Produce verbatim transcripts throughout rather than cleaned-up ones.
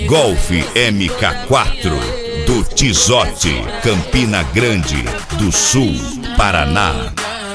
Golf M K quatro do Tizote, Campina Grande do Sul, Paraná.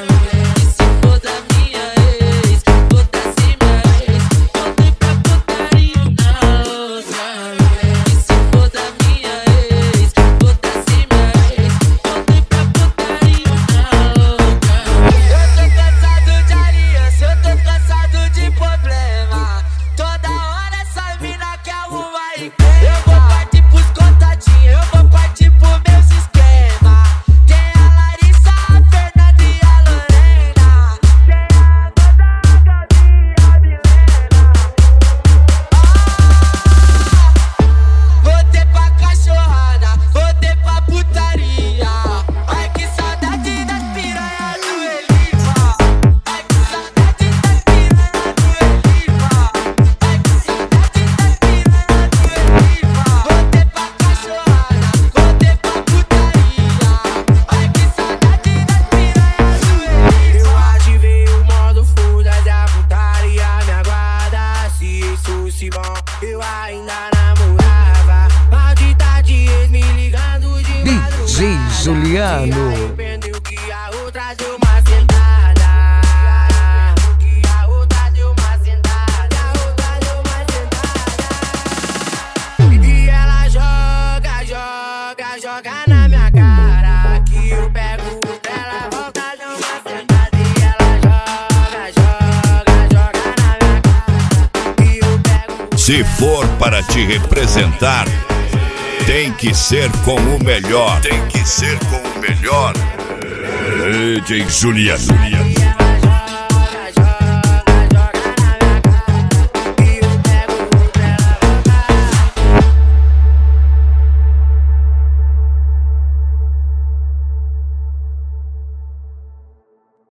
Eu ainda namorava, maldita de ex me ligando de D J Juliano. Arrependeu que a outra deu uma sentada. Que a outra deu uma sentada. A outra deu uma sentada. E ela joga, joga, joga na minha cara. Que eu pego ela, volta, deu uma sentada. E ela joga, joga, joga na minha cara. Que eu pego. Se for para te representar, tem que ser com o melhor. Tem que ser com o melhor. D J Juliano.